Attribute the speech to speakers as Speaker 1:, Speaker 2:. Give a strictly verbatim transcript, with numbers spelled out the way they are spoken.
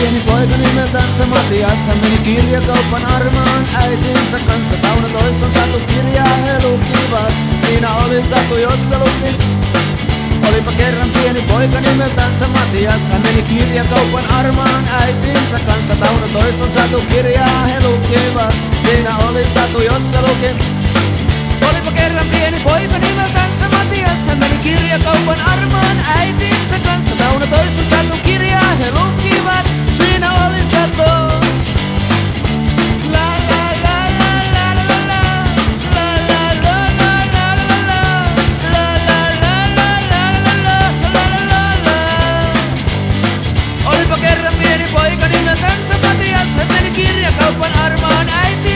Speaker 1: pieni poika nimeltänsä Matias. Hän meni kirjakaupan armaan äitinsä kanssa. Tauno toiston satukirjaa he lukivat. Siinä oli satu, jossa luki: olipa kerran pieni poika nimeltänsä Matias. Hän meni kirjakaupan armaan äitinsä kanssa. Tauno toiston satukirjaa he lukivat. Siinä oli satu, jossa luki: olipa kerran pieni poika nimeltänsä Matias. Hän meni kirjakaupan armaan äitinsä kanssa. Tauno toiston satukirjaa he lukivat. Siinä oli satu. La la la la la la la. La la la la la la la. La la la la la la la la la. Olipa kerran pieni poika nimeltänsä Matias. Hän meni kirjakaupan armaan äitinsä.